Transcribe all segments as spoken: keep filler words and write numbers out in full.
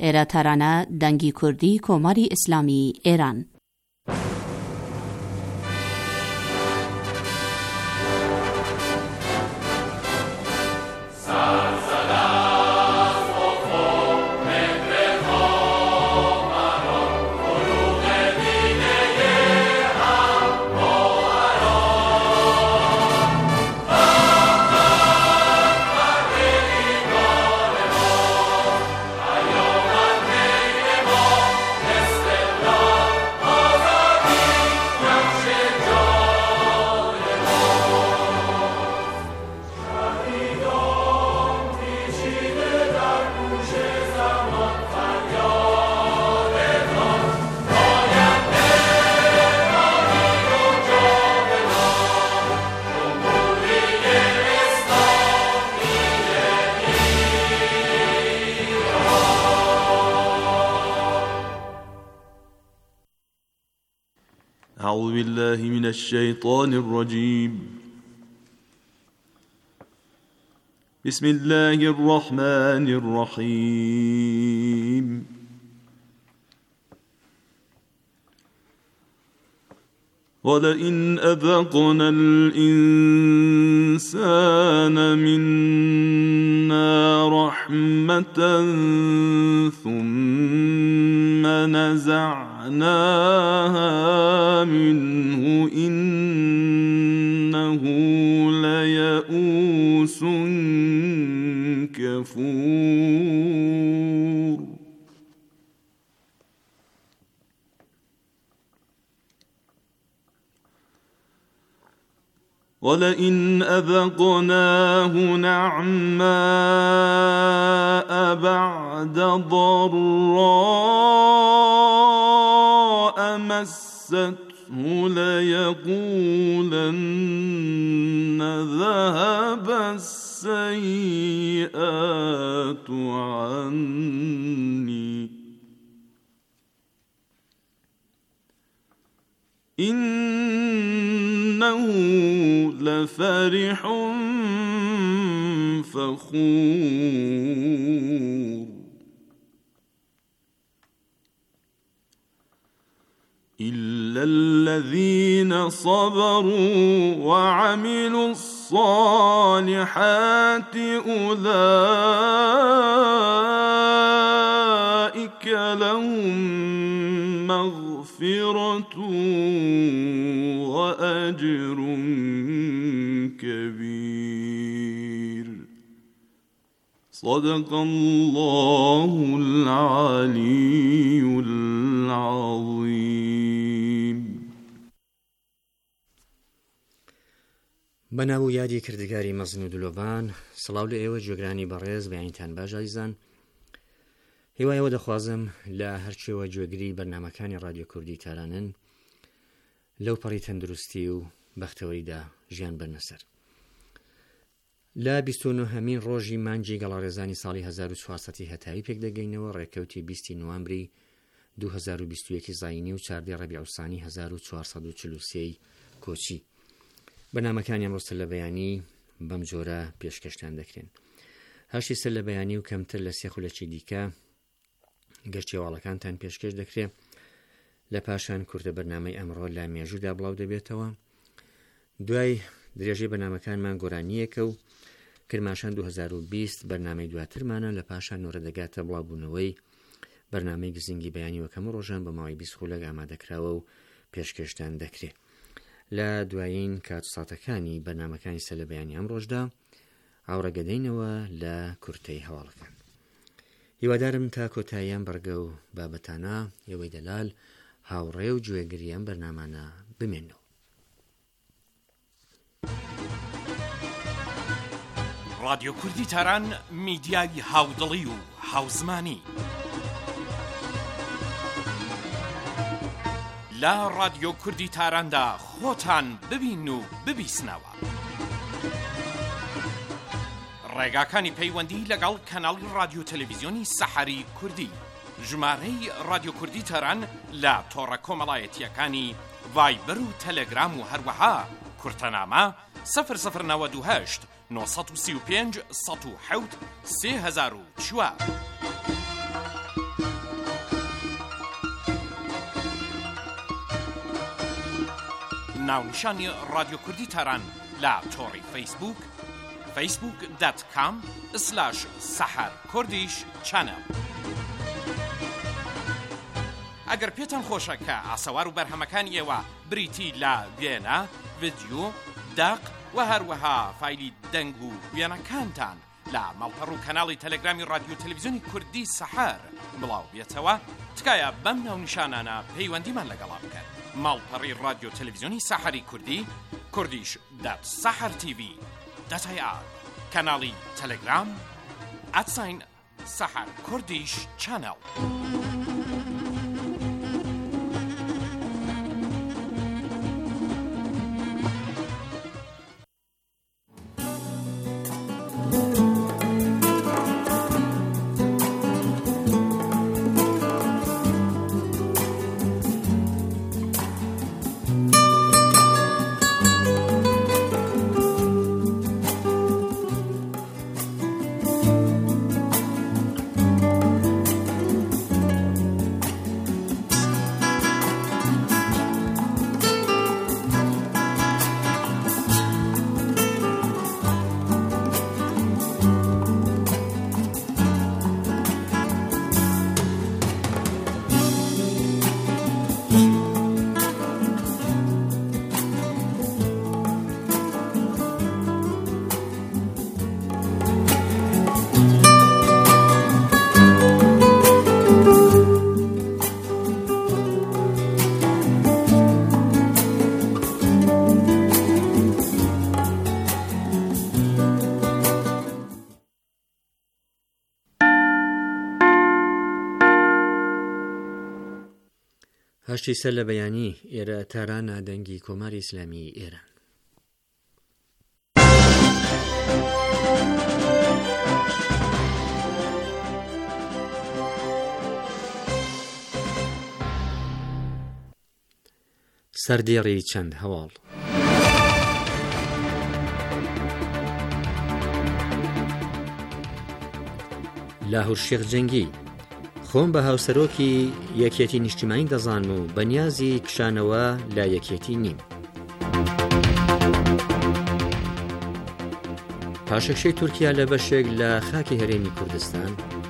ئێرەتارانە دەنگی کوردی کۆماری ئیسلامی ئێران. أعوذ بالله من الشيطان الرجيم. بسم الله الرحمن الرحيم. ولئن أذقنا الإنسان منا رحمة ثم نزعناها منه إنه ليئوس كفور. ولئن أذقناه نعماء بعد ضراء مسته ليقولن ذهب السيئات عني إنه لفرح فخور. إلا الذين صبروا وعملوا الصالحات أولئك لهم مغفرة وأجر كبير. صدق الله العلي العظيم. بەناو یادی کردگاری مەزن و دلۆبان، سڵاو لە ئێوە گوێگرانی بەڕێز بەیانتان باش ئازیزان. هیوایەوە دەخوازم لە هەرچێوە گوێگری بەرنامەکانی رادیۆ کوردی تارانن لەو پەڕی تەندروستی و بەختەوەریدا ژیان بەرنەسەر. لە بیست و نۆهەمین ڕۆژی مانگی گەڵارێزانی ساڵی هەزار و چوارسەد هەتایی پێک دەگەینەوە ڕێکەوتی بیستی نوامبری دوو هەزار و بیست و یەک زاینی و چاردەی ڕەبیع الثانی هەزار و چوارسەد و چل و سێ کۆچی. بەنامەکانی ئەمڕۆ سەر لە بەیانی بەم جۆرە پێشکەشتان دەکرێن. هەشتی سەر لە بەیانی و کەمتر لە سێ خولەکی دیکە گەشتێواڵەکانتان پێشکەش دەکرێت. لە پاشان کورتە بەرنامەی ئەمڕۆ لە مێژوودا بڵاو دەبێتەوە. دوای درێژەی بەنامەکانمان گۆرانیەکە و کرماشان دوو هەزار و بیست بەرنامەی دواترمانە. لە پاشان نۆرە دەگاتە بڵاوبوونەوەی بەرنامەی گزنگی بەیانی وەکەم ڕۆژان بە ماوەی بیست خولەک ئامادەکراوە و پێشکەشتان دەکرێت. لە دوایین کات ساتەکانی بەرنامەکانی سەر لە بەیانی ئەم ڕۆژدا ئاوڕەگەدەینەوە لە کورتەی هەواڵەکان. هیوادارم تا کۆتاییان بەرگە و بابەتانە ئێوەی دەلال هاوڕێ و گوێگریان بەرنامانە بمێنەوە. رادیۆ کوردی تاران میدیای هاودڵی و هاوزمانی لە رادیۆ کوردی تاراندا خۆتان ببین و ببیسنەوە. ڕێگاکانی پەیوەندی لەگەڵ کەناڵی رادیۆ تەلەڤیزیۆنی سەحەری کوردی، ژمارەی رادیۆ کوردی تاران لە تۆڕە کۆمەڵایەتیەکانی ڤایبەر و تەلەگرام و هەروەها کورتەنامە سەفر سەفر نەوەد و هەشت نۆ سەد و سی و پێنج سەد و حەوت سێ هەزار و چوار. ناونیشانی رادیو کوردی تاران لا تۆڕی فیسبوک فیسبوک دات کام سلاش سەحەر کوردیش چەنەڵ. ئەگەر پێتان خۆشە کە ئاسەوار و بەرهەمەکانی ئێوە بریتی لە وێنە، ڤیدیۆ، داق و هەروەها فایلی دەنگ و وێنەکانتان لە ماڵپەڕ و کەناڵی تەلەگرامی رادیۆ تەلەڤیزیۆنی کوردی سەحەر بڵاو بێتەوە، تکایە بەم ناونیشانانە پەیوەندیمان لەگەڵا بکەن. ماڵپەڕی رادیۆ تەلەڤیزیۆنی سەحەری کوردی، کوردیش دات سەحەر تیڤی دات ئای ئار، کەناڵی تەلەگرام ئەتساین سەحەر کوردیش چەنەڵ. هەشتی سەر لە بەیانی ئێرە تارانە دەنگی کۆماری ئیسلامی ئێران. سەردێڕی چەند هەواڵ. لاهور شێخ جەنگی: خۆم بە هاوسەرۆکی یەکێتی نیشتیمانی دەزانم و بەنیازی کشانەوە لا یەکێتی نیم. پاشەکشەی تورکیا لە بەشێک لە خاکی هەرێمی کوردستان.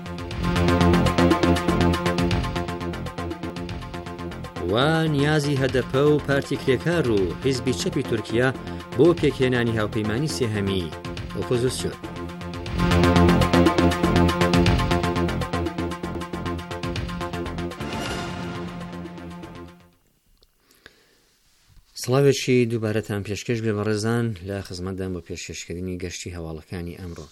و نیازی هەدەپە و پارتی کرێکار و حیزبی چەپی تورکیا بۆ پێکهێنانی هاوپەیمانی سێهەمی ئۆپۆزیسیۆن. سڵاوێکی دووبارەتان پێشکەش بێ بەڕێزان لە خزمەتدان بۆ پێشکەشکردنی گەشتی هەواڵەکانی ئەمڕۆ.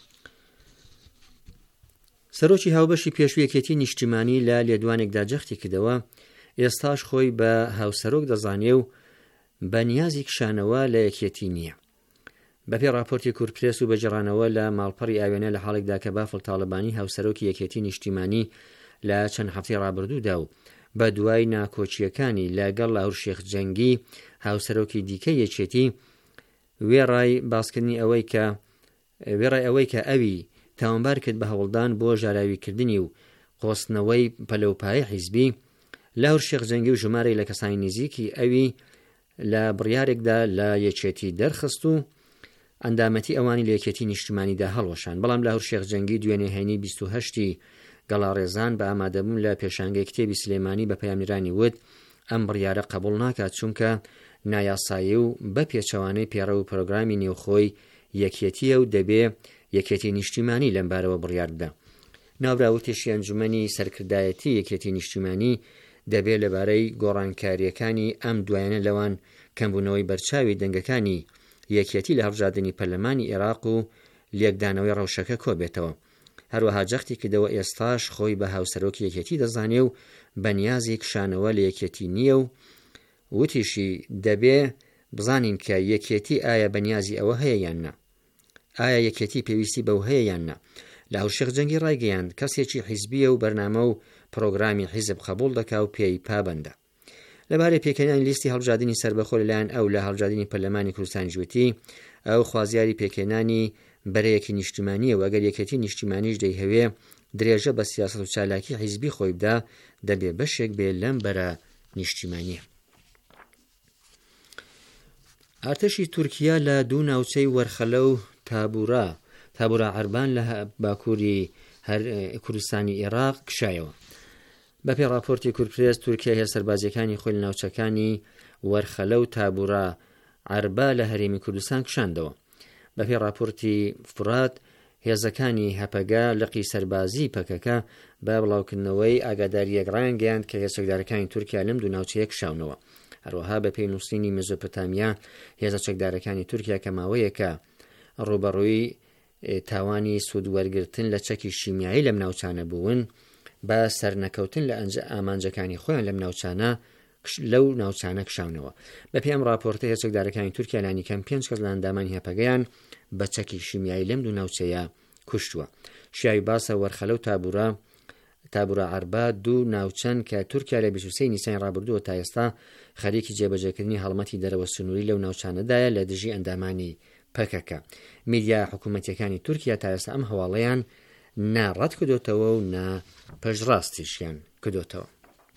سەرۆکی هاوبەشی پێشوویەکێتی نیشتیمانی لە لێدوانێکدا جەختی کردەوە ئێستاش خۆی بە هاوسەرۆک دەزانێ و بە نیازی کشانەوە لە یەکێتی نییە. بەپێی راپۆرتی کورتپرێس و بەجێڕانەوە لە ماڵپەڕی ئاوێنە لە حاڵێکدا کە بافڵ تاڵبانی هاوسەرۆکی یەکێتی نیشتیمانی لە چەند هەفتەی ڕابردوودا و بە دوای ناکۆچیەکانی لەگەڵ لاهور شێخ جەنگی هاوسەرۆکی دیکە یەکێتی وێڕای باسکردنی ئەوەی کە وێڕای ئەوەی کە ئەوی تاوانبار کرد بە هەوڵدان بۆ ژاراویکردنی و قۆستنەوەی پەلەوپایە حیزبی، لاهور شێخ جەنگی و ژمارەی لە کەسانی نزیکی ئەوی لە بڕیارێکدا لە یەکێتی دەرخست و ئەندامەتی ئەوانی لە یەکێتی نیشتیمانیدا هەڵوەشان. بەڵام لاهور شێخ جەنگی دوێنێ هێنی بیست و هەشتی گەڵاڕێزان بە ئامادەبوون لە پێشانگەی کتێبی سلێمانی بە پەیامنیرانی وت ئەم بڕیارە قبول ناکات چونکە نایاسایی و بە پێچەوانەی پێڕە و پرۆگرامی نێوخۆی یەکێتیە و دەبێ یەکێتی نیشتیمانی لەم بارەوە بڕیار بدە. ناوراوتێشی ئەنجومەنی سەرکردایەتی یەکێتی نیشتیمانی دەبێت لەبارەی گۆڕانکاریەکانی ئەم دوایانە لەوان کەمبوونەوەی بەرچاوی دەنگەکانی یەکێتی لە هەڵبژاردننی پەرلەمانی عێراق و لێکدانەوەی ڕەوشەکە کۆبێتەوە. هەروەها جەختی کردەوە ئێستاش خۆی بە هاوسەرۆکی یەکێتی دەزانێ و بەنیازی کشانەوە لە یەکێتی نییە و وتیشی دەبێ بزانین کە یەکێتی ئایا بەنیازی ئەوە هەیە یان نا، ئایا یەکێتی پێویستی بەو هەیە یان نا. لاهور شێخ جەنگی ڕایگەیاند کەسێکی حیزبیە و بەرنامە و پرۆگرامی حیزب قبول دەکا و پێی پابەندە. لەبارەی پێکەنانی لیستی هەڵبژاردننی سەربەخۆ لەلایەن ئەو لە هەڵبژاردننی پەرلەمانی کوردستانی جووتی ئەو خوازیاری پێکێنانی بەرەیەکی نیشتیمانیە و ئەگەر یەکێتی نیشتیمانیش دەیهەوێ درێژە بە سیاسەت و چالاکی حیزبی خۆی بدا دەبێ بەشێک بێ لەم بەرە نیشتیمانیە. هەرتەشی تورکیا لە دوو ناوچەی وەرخەلە و تابورا تابورا عەربان لە باکووری کوردستانی عێراق کشایەوە. بەپێی راپۆرتی کورتپرێس تورکیا هێز سەربازیەکانی خۆی لە ناوچەکانی وەرخەلە و تابورا عەربا لە هەرێمی کوردستان کشاندەوە. بەپێی راپۆرتی فرات هێزەکانی هەپەگا لقی سەربازی پەکەکە بە بڵاوکردنەوەی ئاگاداریەک ڕایانگەیاند کە هێزەکدارەکانی تورکیا لەم دوو ناوچەیە کشاونەوە. هەروەها بە پێی نووسینی مێزۆپۆتامیا هێزە چەکدارەکانی تورکیا کە ماوەیەکە ڕوبەڕووی تاوانی سوودوەرگرتن لە چەکی شیمیایی لەم ناوچانە بوون بە سەرنەکەوتن لە ئامانجەکانی خۆیان لەم ناوچانە لەو ناوچانە کشاونەوە. بە پێی ئەم راپۆرتە هێزەکدارەکانی تورکیا لانی کەم پێنج کەس لە ئەندامانی هەپەگەیان بە چەکی شیمیایی لەم دوو ناوچەیە کوشتووە. شیای باسە وەرخەلە و تابورا تابورا عەربا دوو ناوچەن کە تورکیا لە بیست و سێ نیسانی ڕابردووە تا ئێستا خەریکی جێبەجێکردنی هەڵمەتی دەرەوە سنووری لەو ناوچانەدایە لە دژی ئەندامانی پەکەکە. میدیا حکوومەتیەکانی تورکیا تا ئێستا ئەم هەواڵەیان ناڕەت کردوتەوە و نا پەژڕاستیشیان کردوتەوە.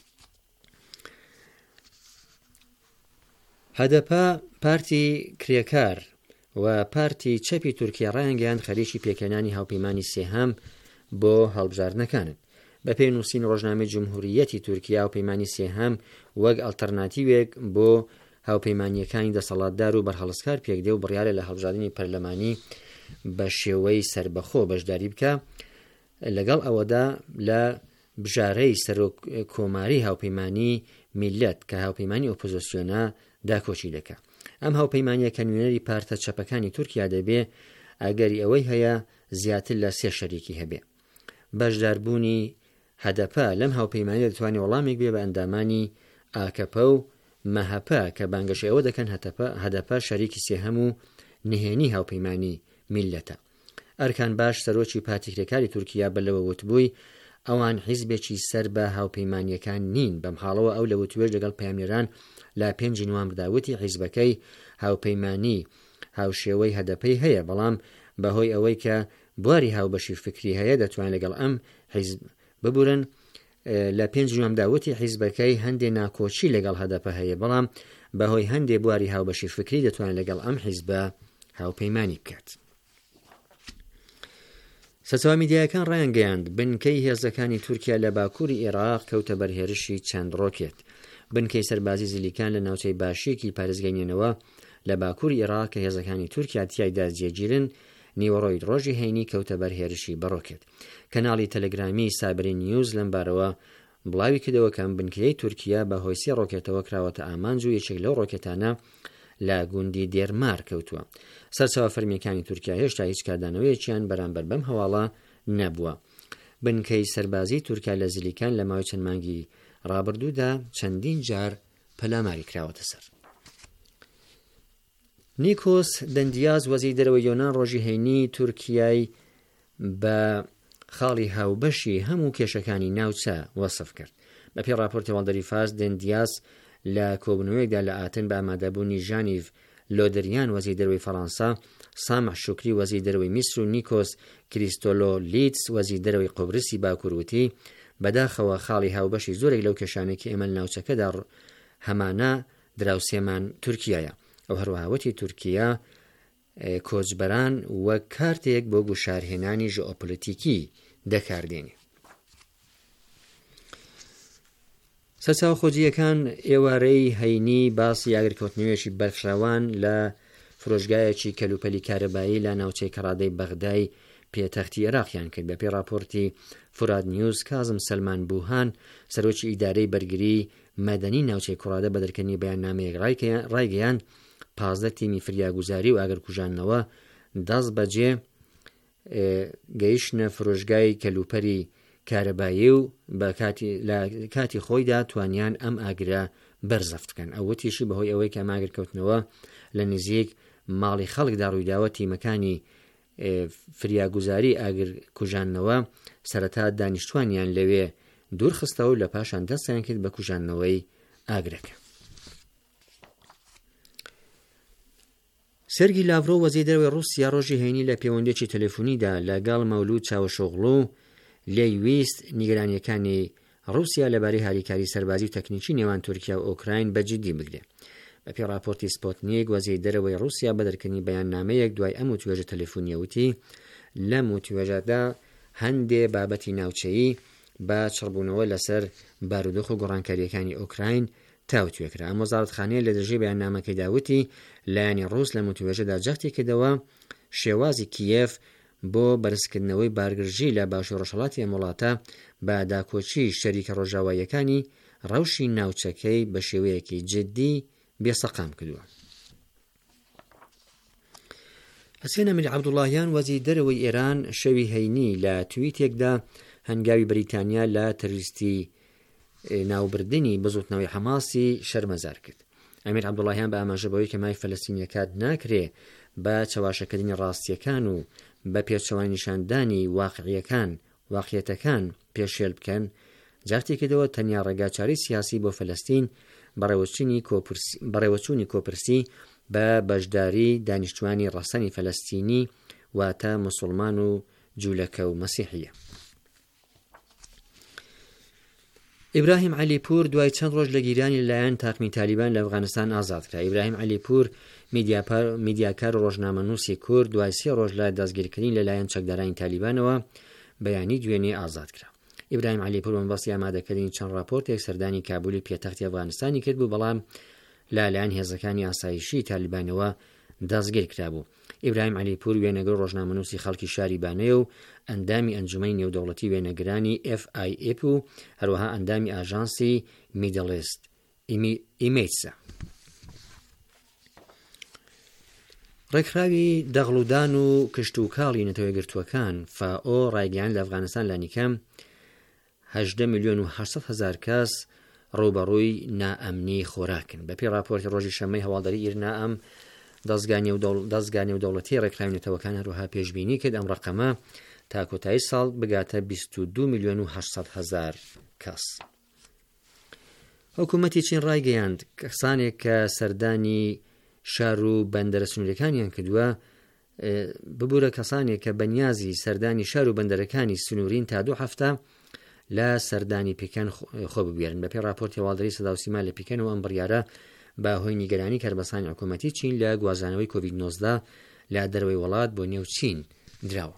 هەدەپا پارتی کرێکار و پارتی چەپی تورکیا ڕایانگەیان خەریکی پێکەنانی هاوپەیمانی سێهەم بۆ هەڵبژاردنەکانن. بە پێی نووسین ڕۆژنامەی جمهوریەتی تورکیا هاوپەیمانی سێهەم وەک ئەڵتەرناتیوێک بۆ هاوپەیمانیەکانی دەسەڵاتدار و بەرهەڵسکار پێکدێ و بڕیارە لە هەڵبژاردننی پەرلەمانی بە شێوەی سربەخۆ بەشداری بکە، لەگەڵ ئەوەدا لە بژارەی سەرۆک کۆماری هاوپەیمانی میلەت کە هاوپەیمانی ئۆپۆزیسیۆنە داکۆچی دەکە. ئەم هاوپەیمانیە کە نوێنەری پارتە چەپەکانی تورکیا دەبێ ئەگەری ئەوەی هەیە زیاتر لە سێ شەریکی هەبێ. بەشداربوونی هەدەپا لەم هاوپەیمانیە دەتوانێت وەڵامێک بێ بە ئەندامانی ئاکەپە و مەهەپە کە بانگەشی ئەوە دەکەن هەدەپا شەریکی سێهەم و نهێنی هاوپەیمانی میلەتە. ئەرکان باش سەرۆکی پارتی کرێکاری تورکیا بەلەوە وتبووی ئەوان حیزبێکی سەر بە هاوپەیمانیەکان نین. بەم حاڵەوە ئەو لە وتوێژ لەگەڵ پەیامنێران لە پێنجی نوامبرداوتی حیزبەکەی هاوپەیمانی هاوشێوەی هەدەپەی هەیە، بەڵام بەهۆی ئەوەی کە بواری هاوبەشی فکری هەیە دەتوان لەگەڵ ئەم حیزب ببورن. لە پێنج نوامداوتی حیزبەکەی هەندێ ناکۆچی لەگەڵ هەدەپە هەیە، بەڵام بەهۆی هەندێ بواری هاوبەشی فکری دەتوان لەگەڵ ئەم حیزبە هاوپەیمانی بکات. سەرچاوە میدیاکان ڕایانگەیاند بنکەی هێزەکانی تورکیا لە باکووری عێراق کەوتە بەرهێرشی چەند ڕۆکێت. بنکەی سەربازی زیلیکان لە ناوچەی باشیەکی پارێزگەینێنەوە لە باکووری عێراق کە هێزەکانی تورکیا تیایدا جێگیرن نیوەڕۆی ڕۆژی هەینی کەوتە بەرهێرشی بەڕۆکێت. کەناڵی تەلەگرامی سابری نیوز لەم بارەوە بڵاوی کردەوە کەم بنکەی تورکیا بە هۆی سێ ڕۆکێتەوە کراوەتە ئامانج و یەکێک لەو ڕۆکێتانە لە گوندی دێرمار کەوتووە. سەرچاوە فەرمیەکانی تورکیا هێشتا هیچ کاردانەوەیەکیان بەرامبەر بەم هەواڵە نەبووە. بنکەی سەربازی تورکیا لە زیلیکان لە ماوەی چەند مانگی ڕابردوودا چەندین جار پەلاماری کراوەتە سەر. نیکۆس دەندیاز وەزیری دەرەوەی یۆنان ڕۆژی هەینی تورکیای بە خاڵی هاوبەشی هەموو کێشەکانی ناوچە وەسف کرد. بە پێی راپۆرتی هەواڵدەری فارس دەندیاز لە کۆبنەوەیەکدا لە ئاتن بە ئامادەبوونی ژانیڤ لۆدریان وەزیری دەرەوەی فەڕەنسا، سامح شوکری وەزیری دەرەوەی میسر و نیکۆس کریستۆلۆلیتس وەزیری دەرەوەی قوبرسی باکووروتی بەداخەوە خاڵی هاوبەشی زۆرێک لەو کێشانێکی ئێمە لە ناوچەکەدا هەمانە دراوسێمان تورکیایە. ئەو هەروەهاوەتی تورکیا کۆچبەران وەک کارتێک بۆ گوشارهێنانی ژئۆپۆلیتیکی دەکاردێنێ. سەرچاوە خۆجیەکان ئێوارەی هەینی باسی ئاگرکەوتنەوەیەکی بەرفراوان لە فرۆشگایەکی کەلوپەلی کارەبایی لە ناوچەی کەڕادەی بەغدای پێتەختی عێراقیان کرد. بە پێی راپۆرتی فوراد نیوز کازم سەلمان بوهان سەرۆکی ئیدارەی بەرگری مەدەنی ناوچەی کوڕادە بە دەرکردنی بەیاننامەیەک ڕایگەیاند پازدە تیمی فریاگوزاری و ئاگرکوژانەوە دەست بەجێ گەیشتنە فرۆشگای کەلوپەری کارەبایی و بە کاتی خۆیدا توانیان ئەم ئاگرە بەرزەف بکەن. ئەوەتیشی بەهۆی ئەوەی کە ئەم ئاگرکەوتنەوە لە نزیک ماڵی خەڵکدا ڕوویداوە تیمەکانی فریاگوزاری ئاگرکوژانەوە سەرەتا دانیشتوانیان لەوێ دوورخستەوە و لە پاشان دەستیان کرد بە کوژانەوەی ئاگرەکە. سێرگی لاڤرۆ وەزیری دەرەوەی رووسیا ڕۆژی هەینی لە پەیوەندیەکی تەلەفۆنیدا لەگەڵ مەولود چاوشۆغلو لێی ویست نیگەرانیەکانی رووسیا لەبارەی هاریکاری سەربازی و تەکنیکی نێوان تورکیا و ئۆکراین بەجددی بگرێت. بەپێی راپۆرتی سپۆتنیک وەزیری دەرەوەی رووسیا بە دەرکردنی بەیاننامەیەک دوای ئەم وتوێژە تەلەفۆنیە وتی لەم وتوێژەدا هەندێ بابەتی ناوچەیی بە چڕبوونەوە لەسەر بارودۆخ و گۆڕانکاریەکانی ئۆکراین تاوتوێکرا. ئەم وەزارەتخانەیە لە دژی بەیاننامەکەیدا وتی لایەنی ڕووس لە وتوێژەدا جەختی کردەوە شێوازی کیەف بۆ بەرزکردنەوەی بارگرژی لە باشوور ڕۆژهەڵاتی ئەم وڵاتە بە داکۆچی شەریکە ڕۆژاواییەکانی ڕەوشی ناوچەکەی بە شێوەیەکی جدی بێسەقام کردووە. حسێن ئەمیری عەبدوڵڵاهیان وەزیری دەرەوەی ئێران شەوی هەینی لە تویتێکدا هەنگاوی بەریتانیا لە تەروریستی ناوبردنی بزوتنەوەی حەماسی شەرمەزار کرد. ئەمیر عەبدوڵڵاهیان بە ئاماژەبەوەی کە مای فەلەستینیەکات ناکرێ بە چاواشەکردنی ڕاستیەکان و بە پێچەوانی نیشاندانی واقعیەکان واقعیەتەکان پێشێل بکەن جارتی کردەوە تەنیا ڕێگاچاری سیاسی بۆ فەلەستین بەڕێوەچوونی کۆپرسی بە بەشداری دانیشتوانی ڕەسەنی فەلەستینی واتە موسڵمان و جوولەکە و مەسیحیە. ئیبراهیم عەلیپور دوای چەند ڕۆژ لە گیرانی لەلایەن تاقمی تالیبان لە ئەفغانستان ئازاد کرا. ئیبراهیم عەلیپور میدیاکار و ڕۆژنامەنووسی کورد دوای سێ ڕۆژ لە دەستگیرکردنی لەلایەن چەکدارانی تالیبانەوە بەیانی دوێنێ ئازاد کرا. ئیبراهیم عەلیپور بەمەبەستی ئامادەکردنی چەند راپۆرتێک سەردانی کابولی پێتەختی ئەفغانستانی کرد بوو، بەڵام لەلایەن هێزەکانی ئاسایشی تالیبانەوە دەستگیر کرابوو. ئیبراهیم عەلیپور وێنەگر ڕۆژنامەنووسی خەڵکی شاری بانەیە و ئەندامی ئەنجومەی نێودەوڵەتی وێنەگرانی ئێف ئای ئێپ و هەروەها ئەندامی ئاژانسی میدڵیست ئیمیجسە. ڕێکخراوی دەغڵودان و کشت و کاڵی نەتەوەی گرتووەکان فائۆ ڕایگەیاند لە ئەفغانستان لانیکەم هەژدە میلیۆن و هەشتەد هەزار کەس ڕوبەڕووی نائەمنی خۆراکن. بەپێی راپۆرتی ڕۆژی شەمەی هەواڵداری ئیرنا ئەم دەستگانی و دەوڵەتی ڕێکخراوی نەتەوەکان هەروەها پێشبینی کرد ئەم ڕقەمە تا کۆتایی ساڵ بگاتە بیست و دوو میلیۆن و هەشتەد هەزار کەس. حکوومەتی چین ڕایگەیاند کەسانێک کە سەردانی شار و بەندەرە سنوورەکانیان کردووە ببوورە کەسانێک کە بەنیازی سەردانی شار و بەندەرەکانی سنوورین تا دوو هەفتە لە سەردانی پیکەن خۆ ببوێرن. بەپێی راپۆرتی هەواڵداری سەدا و سیما لە پیکەن و ئەم بڕیارە بە هۆی نیگەرانی کاربەسانی حکوومەتی چین لە گوازانەوەی کۆڤید نۆزدە لە دەرەوەی وڵات بۆ نێو چین دراوە.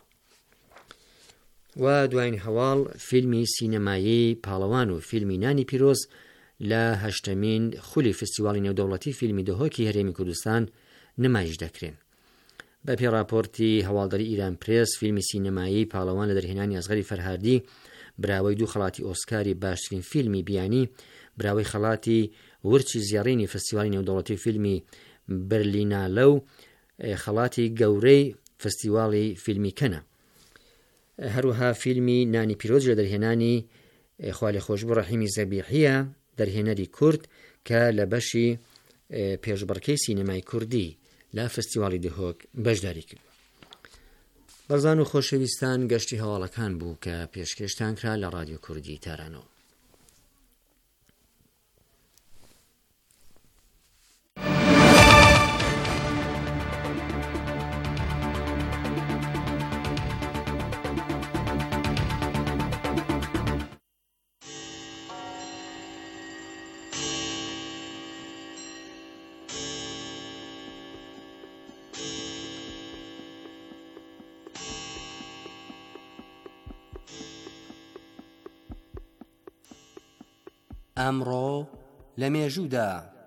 و دوایین هەواڵ فیلمی سینەمایی پاڵەوان و فیلمی نانی پیرۆز لە هەشتەمین خولی فستیواڵی نێودەوڵەتی فیلمی دۆهۆکی هەرێمی کوردستان نمایش دەکرێن. بەپێی راپۆرتی هەواڵداری ئیران پرێس فیلمی سینەمایی پاڵەوان لە دەرهێنانی ئەزغەری فەرهاردی براوەی دوو خەڵاتی ئۆسکاری باشترین فیلمی بیانی، براوەی خەڵاتی ورچی زیێڕینی فستیوالی نێودەوڵەتی فیلمی بەرلینالە و خەڵاتی گەورەی فستیواڵی فیلمی کەنە. هەروەها فیلمی نانی پیرۆز لە دەرهێنانی خوا لێ خۆشبوو ڕەحیمی زەبیحیە دەرهێنەری کورد کە لە بەشی پێشبڕکەی سینەمای کوردی لە فستیواڵی دهۆک بەشداری کرد. بەرزان و خۆشەویستان گەشتی هەواڵەکان بوو کە پێشکەشتان کرا لە رادیۆ کوردی تارانەوە. ئەمڕۆ لە مێژوودا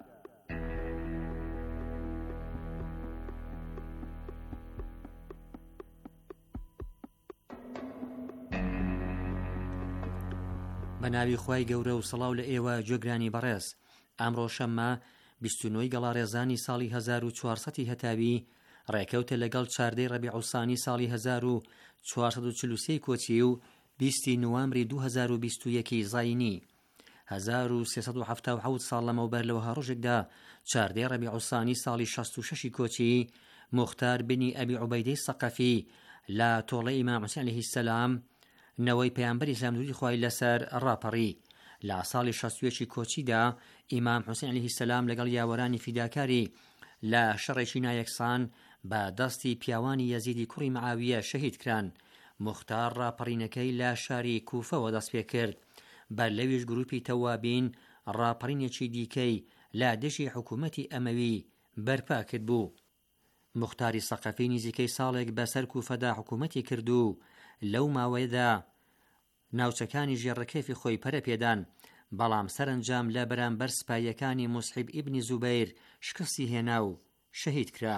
بە ناوی خوای گەورە و سەڵاو لە ئێوە گوێگرانی بەڕێز. ئەمڕۆ شەممە بیست و نۆی گەڵارێزانی ساڵی هەزار و چوارسەدی هەتاوی ڕێکەوتە لەگەڵ چاردەی ڕەبیعوسانی ساڵی هەزار و چوارسەد و چل و سێ کۆچی و بیستی نوامبری دوو هەزار و بیست و یەکی زاینی هەزار و سێسەد و هەفتە و حەوت ساڵ لەمەوبەر لەوەها ڕۆژێکدا چاردەی ڕەبیعوسانی ساڵی شەست و شەشی کۆچی موختار بنی ئەبی عوبەیدەی سەقەفی لە تۆڵەی ئیمام حوسێن عەلەیهی سەلام نەوەی پەیامبەری ئیسلام دووری خوای لەسەر ڕاپەڕی. لە ساڵی شەست و یەکی کۆچیدا ئیمام حوسێن عەلەیهی سەلام لەگەڵ یاوەرانی فیداکاری لە شەڕێکی نایەکسان بە دەستی پیاوانی یەزیدی کوڕی معاویە شەهید کران. موختار ڕاپەڕینەکەی لە شاری کوفەوە دەست پێ کرد. بەر لەویش گروپی تەوابین ڕاپەڕینێکی دیکەی لا دژی حکوومەتی ئەمەوی بەرپا کرد بوو. موختاری سەقەفی نزیکەی ساڵێک بەسەر کوفەدا حکوومەتی کرد و لەو ماوەیەدا ناوچەکانی ژێڕەکەفی خۆی پەرە پێدان، بەڵام سەرنجام لە بەرامبەر سپایەکانی موسحیب ئیبنی زوبەیر شکستی هێنا و شەهید کرا.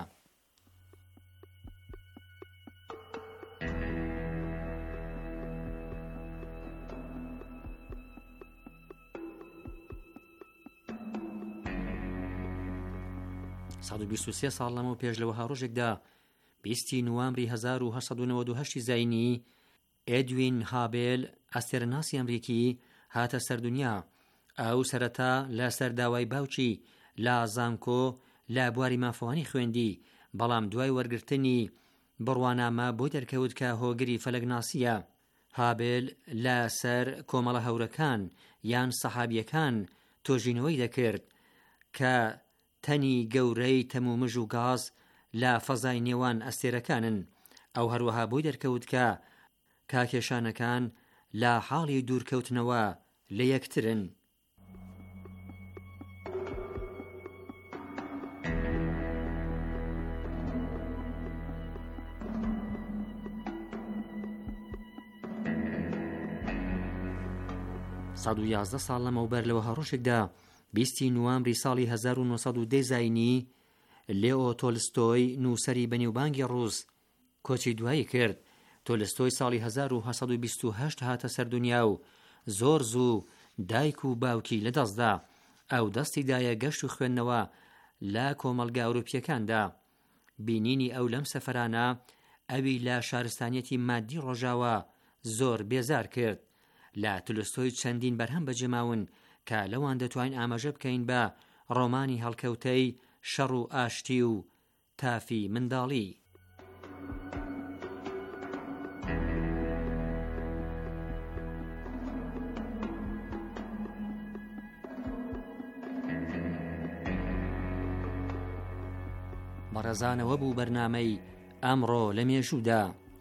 سەد و بیست و سێ ساڵ لەمەوە پێش لەوە هاڕۆژێکدا بیستی نوامبری هەزار و هەشت سەد و نەوەت و هەشت زاینی ئێدوین هابێل ئەستێرەناسی ئەمریکی هاتە سەردونیا. ئەو سەرەتا لە سەرداوای باوکی لە زانکۆ لە بواری مافەوانی خوێندی، بەڵام دوای وەرگرتنی بڕوانامە بۆی دەرکەوت کە هۆگری فەلەکناسیە. هابێل لە سەر کۆمەڵە هەورەکان یان سەحابیەکان تۆژینەوەی دەکرد کە تەنی گەورەی تەمومژ و گاز لە فەزای نێوان ئەستێرەکانن. ئەو هەروەها بۆی دەرکەوت کە کاکێشانەکان لە حاڵی دوورکەوتنەوە لە یەکترن. سەد و یازدە ساڵ لەمەوبەر لەوە هەڕۆژێکدا بیستی نوامبری ساڵی هەزار و نۆسەد و دە زاینی لێۆ تۆلستۆی نووسەری بەنێوبانگی ڕووس کۆچی دوایی کرد. تۆلستۆی ساڵی هەزار و هەشت سەد و بیست و هەشت هاتە سەردونیا و زۆر زوو دایک و باوکی لەدەستدا. ئەو دەستی دایە گەشت و خوێندنەوە لە کۆمەڵگە ئەوروپیەکاندا. بینینی ئەو لەم سەفەرانە ئەوی لە شارستانیەتی مادی ڕۆژاوە زۆر بێزار کرد. لە تۆلستۆی چەندین بەرهەم بەجێماون کە لەوان دەتوانین ئاماژە بکەین بە ڕۆمانی هەڵکەوتەی شەڕ و ئاشتی و تافی منداڵی. بەڕێزانەوە بوو بەرنامەی ئەمڕۆ لە مێژوودا.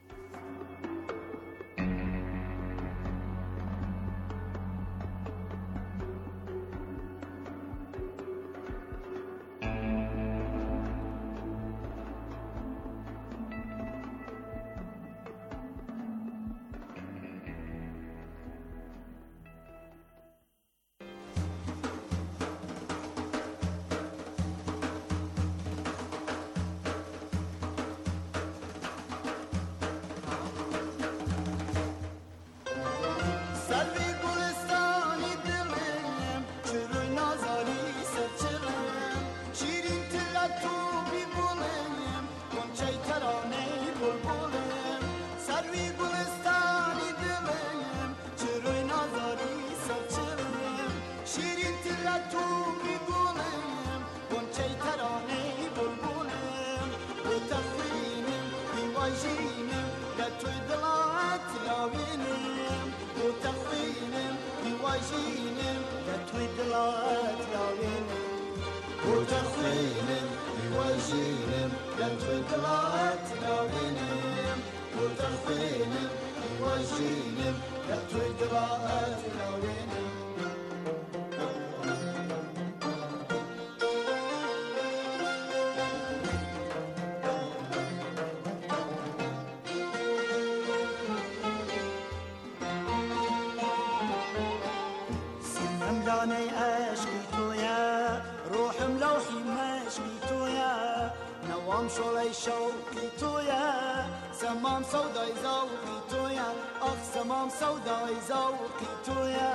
دانەی عشقی تۆیە ڕۆحم لەوحی مەشقی تۆیە نەوام شۆڵەی شەوقی تۆیە سەمام سەودای زاوقی تۆیە ئەخ سەمام سەودای زاوقی تۆیە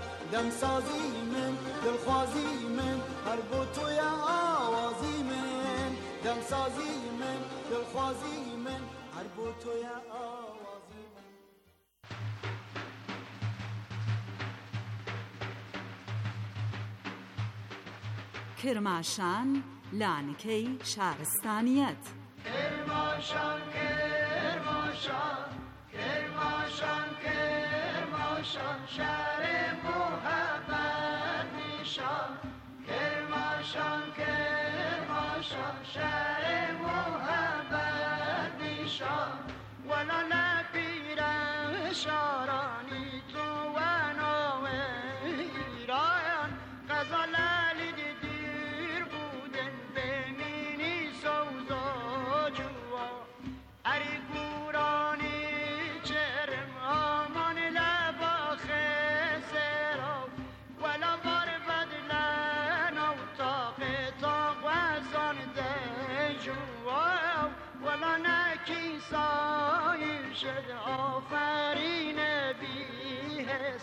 دەمسازی من دڵخوازی من هەر بۆ تۆیە ئاوازی من دەمسازی من دڵخوازی من هەر بۆ تۆیە ئاوازی من. کرماشان لانکەی شارستانیەت کرماشان کرماشان کرماشان کرماشان شارێ محەبەت نیشان کرماشان کرماشان شارێ محەبەت نیشان وەلا لە پیرە شارانی تۆوەنەوەی ئیران غەزەلە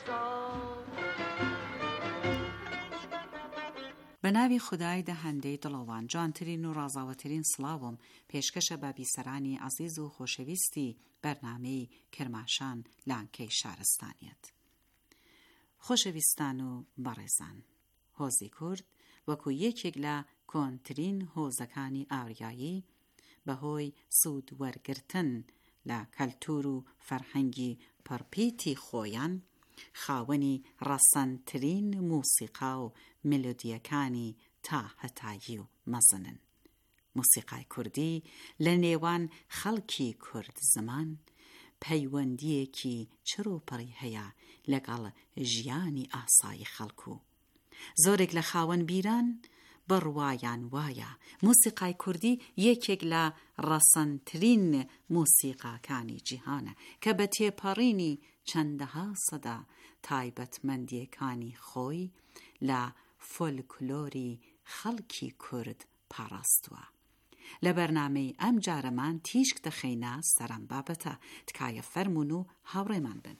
بە ناوی خودای دەهەندەی دڵەوان جوانترین و ڕازاوەترین سڵاوم پێشکەشە بە بیسەرانی عەزیز و خۆشەویستی بەرنامەی کرماشان لانکەی شارستانیەت. خۆشەویستان و بەڕێزان، هۆزی کورد وەکو یەکێک لە کۆنترین هۆزەکانی ئاوریایی بەهۆی سوود وەرگرتن لە کەلتور و فەرهەنگی پڕپیتی خۆیان خاوەنی ڕەسەنترین موسیقا و مێلۆدیەکانی تا هەتایی و مەزنن. موسیقای کوردی لە نێوان خەڵکی کورد زمان پەیوەندیەکی چڕوپڕی هەیە لەگەڵ ژیانی ئاسایی خەڵکو. زۆرێک لە خاوەن بیران بڕوایان وایە موسیقای کوردی یەکێک لە ڕەسەنترین موسیقاکانی جیهانە کە بە تێپەڕینی چەندەها سەدا تایبەتمەندیەکانی خۆی لە فۆلکلۆری خەڵکی کورد پاراستووە. لە بەرنامەی ئەم جارەمان تیشک دەخەینە سەرەم بابەتە، تکایە فەرمون و هاوڕێمان بن.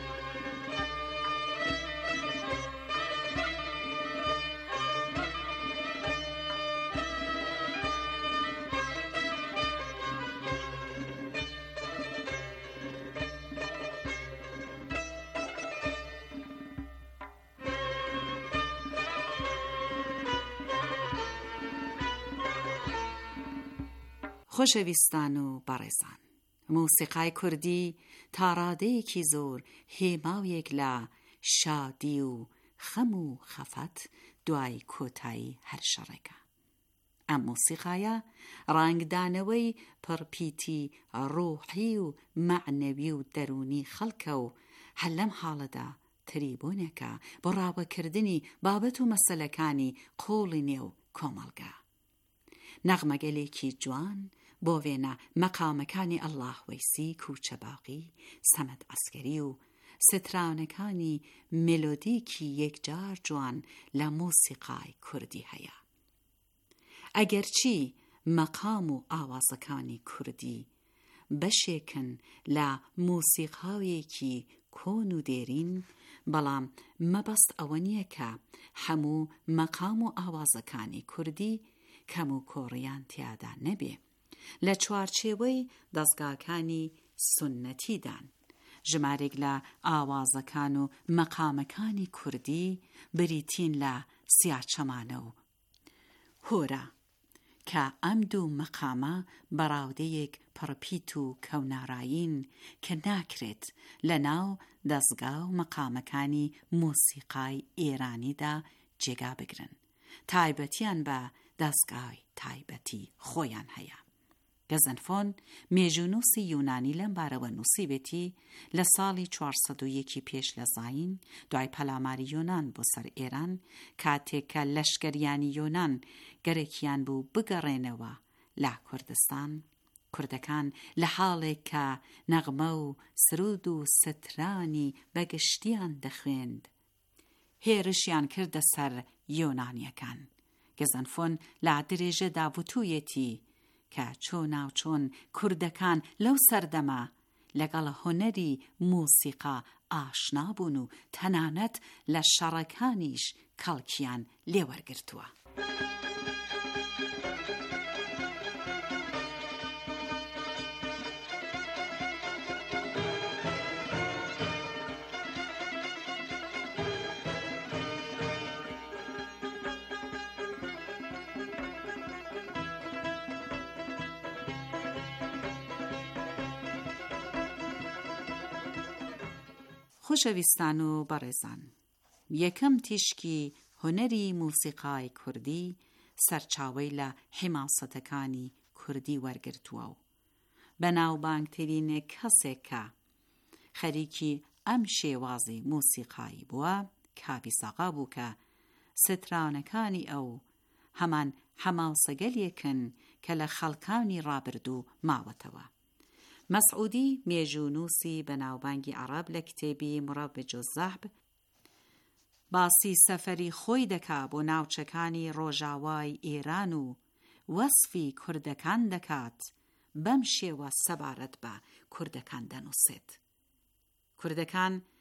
خۆشەویستان و بەڕێزان، موسیقای کوردی تا ڕادەیەکی زۆر هێماوێک لە شادی و خەم و خەفەت دوای کۆتایی هەر شەڕێکە. ئەم موسیقایە ڕانگدانەوەی پڕپیتی ڕوحی و معنەوی و دەرونی خەڵکە و هەر لەم حاڵەدا تریبۆنێکە بۆ ڕاوەکردنی بابەت و مەسەلەکانی قۆڵی نێو کۆمەڵگە. نەغمەگەلێکی جوان بۆ وێنە مەقامەکانی ئەڵڵاه وەیسی، کوچەباقی، سەمەد عەسکەری و سترانەکانی مێلۆدیکی یەکجار جوان لە موسیقای کوردی هەیە. ئەگەرچی مەقام و ئاوازەکانی کوردی بەشێکن لە موسیقاوێکی کۆن و دێرین، بەڵام مەبەست ئەوە نییە کە هەموو مەقام و ئاوازەکانی کوردی کەم و کۆڕیان تیادا نەبێ. لە چوارچێوەی دەستگاکانی سونەتیدان ژمارێک لە ئاوازەکان و مەقامەکانی کوردی بریتین لە سیاچەمانە و هۆرە کە ئەم دوو مەقامە بەڕاودەیەک پڕپیت و کەوناڕایین کە ناکرێت لە ناو دەستگا و مەقامەکانی موسیقای ئێرانیدا جێگا بگرن. تایبەتیان بە دەستگای تایبەتی خۆیان هەیە. گەزەنفۆن مێژوونووسی یونانی لەم بارەوە نووسیبێتی لە ساڵی چوارسەد و یەکی پێش لە زاین دوای پەلاماری یۆنان بۆ سەر ئێران، کاتێک کە لەشکریانی یۆنان گەرەکیان بوو بگەڕێنەوە لە کوردستان، کوردەکان لە حاڵێک کە نەغمە و سرود و سترانی بەگشتیان دەخوێند هێرشیان کردە سەر یۆنانیەکان. گەزەنفۆن لا درێژەدا وتوویەتی کە چۆناو چۆن کوردەکان لەو سەردەما لەگەڵ هۆنەری موسیقا ئاشنا بوون و تەنانەت لە شەڕەکانیش کەڵکیان لێوەرگرتووە. خۆشەویستان و بەڕێزان، یەکەم تیشکی هۆنەری موسیقای کوردی سەرچاوەی لە حیماسەتەکانی کوردی وەرگرتووە و بەناوبانگترین کەسێک کە خەریکی ئەم شێوازی موسیقایی بووە کابی ساغا بوو کە سترانەکانی ئەو هەمان حەماسەگەلێکن کە لە خەڵکانی ڕابردوو ماوەتەوە. مەسعودی مێژوونووسی بەناوبانگی عەرەب لە کتێبی مڕەوج الزەهب باسی سەفەری خۆی دەکا بۆ ناوچەکانی ڕۆژاوای ئێران و وەسفی کوردەکان دەکات، بەم شێوە سەبارەت بە کوردەکان دەنووسێت. کوردەکان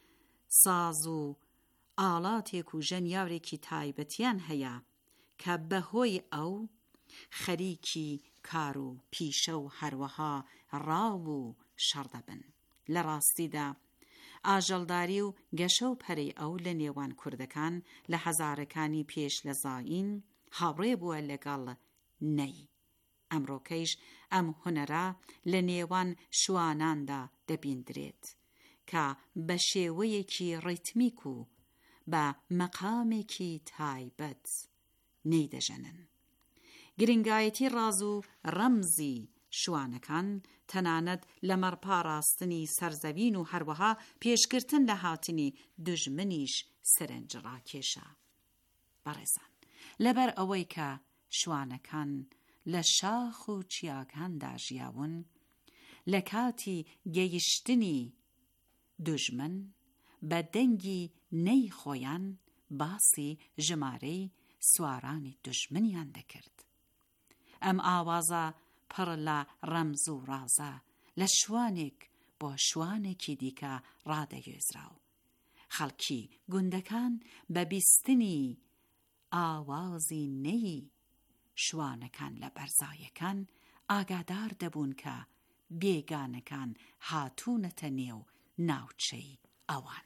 ساز و ئاڵاتێک و ژەنیاورێکی تایبەتیان هەیە کە بەهۆی ئەو خەریکی کار و پیشە و هەروەها ڕاو و شەڕ دەبن. لە ڕاستیدا ئاژەڵداری و گەشە و پەرەی ئەو لە نێوان کوردەکان لە هەزارەکانی پێش لە زاین هاوڕێ بووە لەگەڵ نەی. ئەمڕۆکەیش ئەم هونەرە لە نێوان شواناندا دەبیندرێت کە بە شێوەیەکی ڕیتمیک و بە مەقامێکی تایبەت نەی دەژەنن. گرنگایەتی ڕاز و ڕەمزی شوانەکان تەنانەت لە مەڕپاڕاستنی سەرزەوین و هەروەها پێشگرتن لە هاتنی دوژمنیش سەرنجڕاکێشە. بەڕێزان، لەبەر ئەوەی کە شوانەکان لە شاخ و چیاکاندا ژیاون، لە کاتی گەیشتنی دوژمن بە دەنگی نەی خۆیان باسی ژمارەی سوارانی دوژمنیان دەکرد. ئەم ئاوازە پڕ لە ڕەمز و ڕازە لە شوانێک بۆ شوانێکی دیکە ڕادەگوێزراو. خەڵکی گوندەکان بە بیستنی ئاوازی نەی شوانەکان لە بەرزایەکان ئاگادار دەبوون کە بێگانەکان هاتوونەتە نێو ناوچەی ئەوان.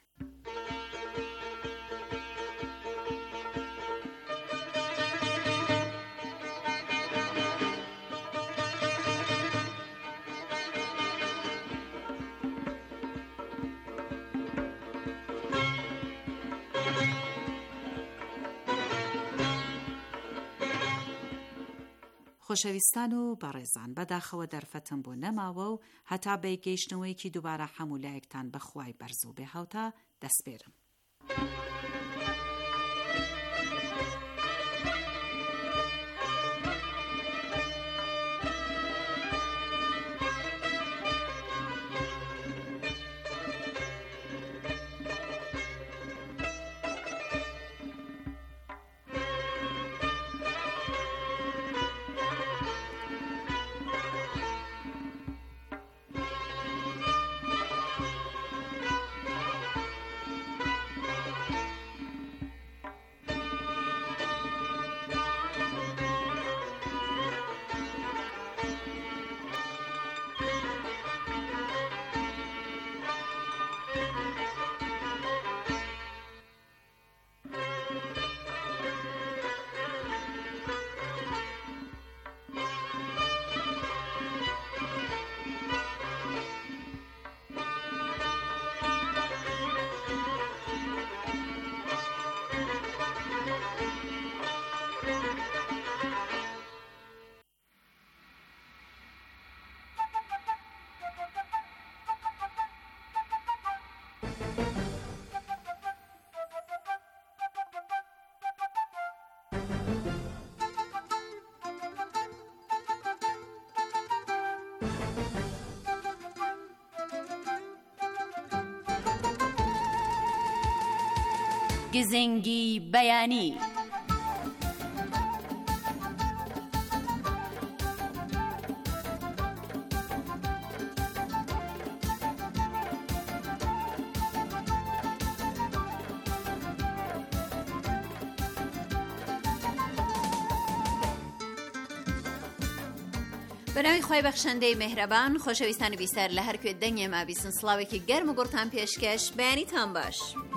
خۆشەویستان و بەڕێزان، بەداخەوە دەرفەتم بۆ نەماوە و هەتا بەیگەیشتنەوەیکی دووبارە هەموو لایەکتان بەخوای بەرز و بێهاوتا دەسپێرم. گزنگی بەیانی. بەناوی خۆی بەخشەندەی مهرەبان، خۆشەویستانی بیسەر لە هەرکوێ دەنگێ مابیستن سڵاوێکی گەرم و گوڕتان پێشکەش. بەیانیتان باش.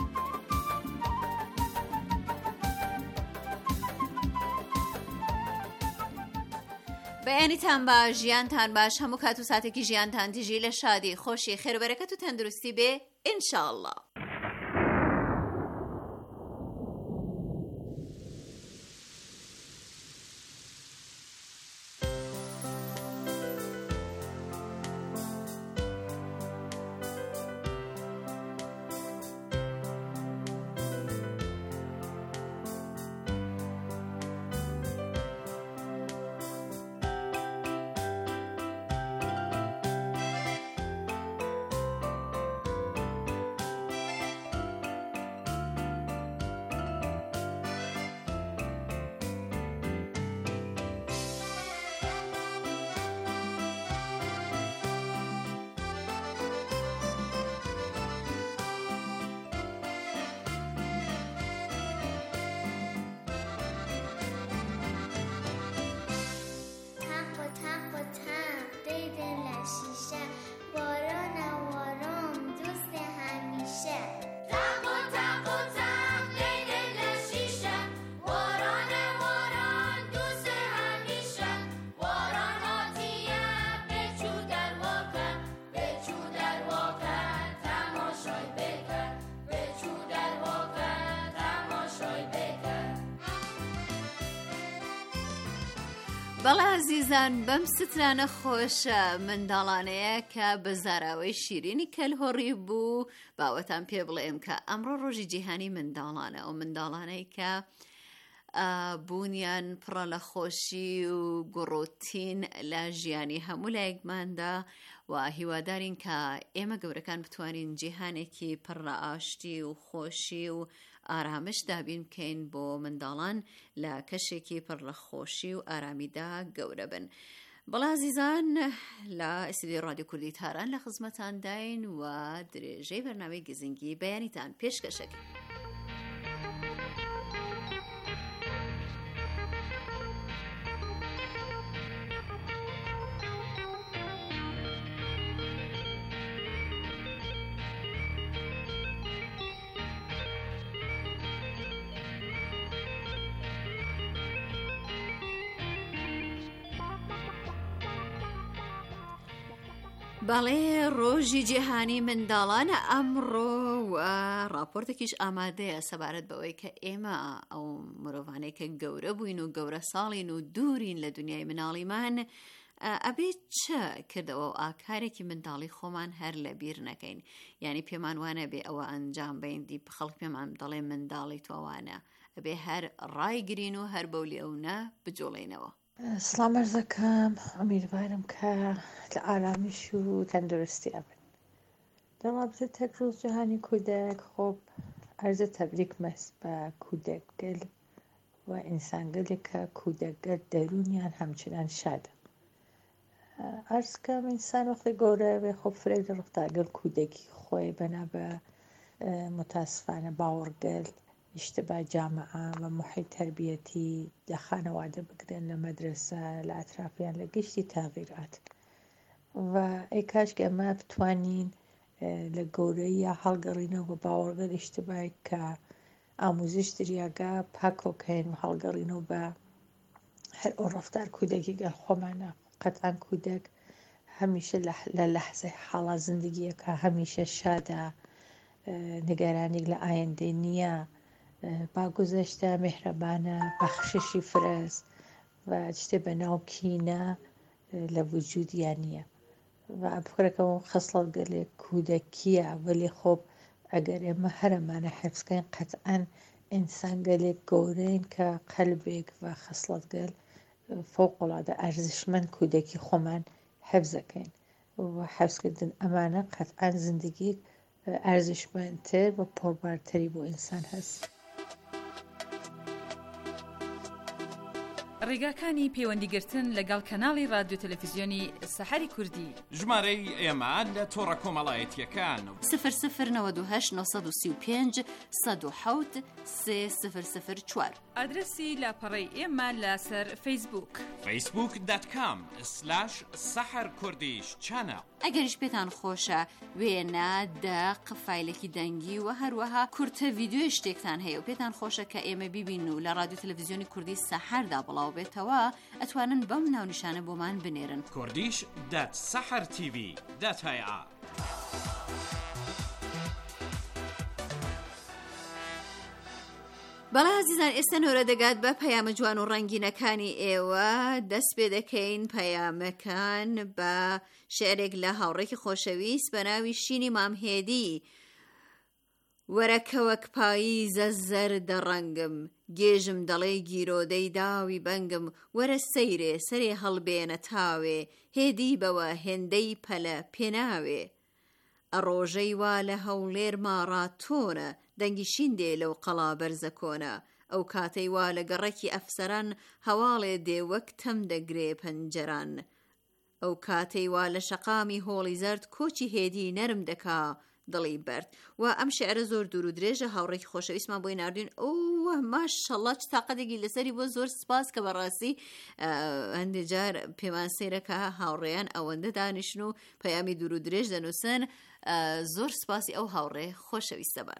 بەیانیتان باش، ژیانتان باش، هەموو کات و ساتێکی ژیانتان تیژی لە شادی، خۆشی، خێر و بەرەکەت و تەندروستی بێ ئینشاءالله. بەڵێ عزیزان بەم سترانە خۆشە منداڵانەیە کە بە زاراوەی شیرینی کەلهۆڕی بوو باوەتان پێ بڵێم کە ئەمڕۆ ڕۆژی جیهانی منداڵانە ئەو منداڵانەی کە بوونیان پڕە لە خۆشی و گوڕوتین لە ژیانی هەموو لایەکماندا و هیوادارین کە ئێمە گەورەکان بتوانین جیهانێکی پڕە ئاشتی و خۆشی و ئارامش دابین بکەین بۆ منداڵان لە کەشێکی پڕ لە خۆشی و ئارامیدا گەورە بن. بەڵێ عزیزان لە ئێستودیۆی ڕادیۆ کوردی تاران لە خزمەتان داین و درێژەی بەرنامەی گزنگی بەیانیتان پێشکەشەکەین. بەڵێ ڕۆژی جیهانی منداڵانە ئەمڕۆ و راپۆرتێکیش ئامادەیە سەبارەت بەوەی کە ئێمە ئەو مرۆڤانەی کە گەورە بووین و گەورە ساڵین و دوورین لە دنیای مناڵیمان ئەبێ چە کردەوە و ئاکارێکی منداڵی خۆمان هەر لە بیر نەکەین، یعنی پێمان وانە بێ ئەوە ئەنجام بەیندی خەڵک پێمان دەڵێ منداڵی تۆوانە، ئەبێ هەر ڕایگرین و هەر بەولی ئەوە بجۆڵێنەوە. سلام عرض دەکەم، ئەمیدوارم کە لە ئارامیش و تەندروستی ئەبن. دەڵابزە تەک ڕۆژ جیهانی کودک خۆب عرضە تەبریک مەست بە کودەکگەل و ئینسانگەلێکە کودەکگەل دەرونیان هەمچنان شادە. ئەرزکەم ئینسان وەختی گەورە بێ خۆب فرێک لە ڕفتارگەل کودەکی خۆی بەنا بە متاسفانە باوەڕگەل اشتباه جامعه و محیط تربیتی لە خانەوادە بگرن لە مەدرسە لە ئەترافیان لە گشتی تاغیرات و ئەی کاشکە ئەمە بتوانین لە گەورەیە هەڵگەڕینەوە بە باوەڕگەل اشتباهی کە ئاموزش دریاگا پاکۆکەین و هەڵگەڕینەوە بە هەر ئەو ڕەفتار کودەکی گەل خۆمانە. قەتعاً کودەک هەمیشە لە لەحزەی حاڵا زندگیەکە هەمیشە شادە، نگەرانێک لە ئایندەی نییە، با گوزەشتە میهرەبانە، بەخششی فرەس و شتێ بەناو کینە لە وجودیان نییە و بخورەکەەوە خەسڵەت گەلێک کودەکیە، وەلی خۆب ئەگەر ئێمە هەرەمانە حفظکەین قەتعاً ئینسان گەلێک گەورەین کە قەلبێک و خەسڵەت گەل فەوقەڵادە ئەرزشمەند کودەکی خۆمان حفظەکەین و حفظکردن ئەمانە قەتعاً زندگیک ئەرزشمەندتر و پۆربارتری بۆ ئینسان هەست. ڕێگاکانی پەیوەندیگرتن لەگەڵ کەناڵی رادیۆ تەلەڤیزیۆنی سەحەری کوردی. ژمارەی ئێمە لە تۆڕە کۆمەڵایەتیەکان سفر سفر نەوەد و هەشت نۆسەد و سی و پێنج سەد و حەوت سێ سفر سفر چوار. ئادرسی لاپەڕەی ئێمە لەسەر فەیسبووک فەیسبووک دات کام سلاش سەحەر کوردیش چانەڵ. ئەگەریش پێتان خۆشە وێنە دەق فایلێکی دەنگی و هەروەها کورتە ڤیدیۆی شتێکتان هەیە و پێتان خۆشە کە ئێمە بیبین و لە رادیۆ تەلەڤیزیۆنی کوردی سەحەردا بڵاو بێتەوە ئەتوانن بەم ناونیشانە بۆمان بنێرن. کوردیش دات سەحەر تیڤی دات هەیە. بەڵێ عزیزان ئێستا نۆرە دەگات بە پەیامە جوان و ڕەنگینەکانی ئێوە دەست پێ دەکەین پەیامەکان بە شعرێک لە هاوڕێکی خۆشەویست بە ناوی شینی مامهێدی. وەرەکەوەک پایی زەزەر دەڕەنگم گێژم دەڵێ گیرۆدەی داوی بەنگم وەرە سەیرێ سەرێ هەڵبێنە تاوێ هێدی بەوە هێندەی پەلە پێناوێ ئەڕۆژەی وا لە هەولێر ماڕاتۆنە دەنگی شیندێ لەو قەڵا بەرزە کۆنە ئەو کاتەی وا لە گەڕەکی ئەفسەران هەواڵێ دێ وەک تەم دەگرێ پەنجەران ئەو کاتەی وا لە شەقامی هۆڵی زەرد کۆچی هێدی نەرم دەکا دڵی بەرد. و ئەم شعرە زۆر دوور و درێژە هاوڕێکی خۆشەویستمان بۆی ناردوین. ئەوە ماشەڵڵا چ تاقەتێکی لەسەری بۆ زۆر سپاس کە بەڕاستی هەندێک جار پێمان سەیرەکە هاوڕێیان ئەوەندە دانیشن و پەیامی دوور و درێژ دەنووسن. زۆر سپاسی ئەو هاوڕێ خۆشەویستەبان.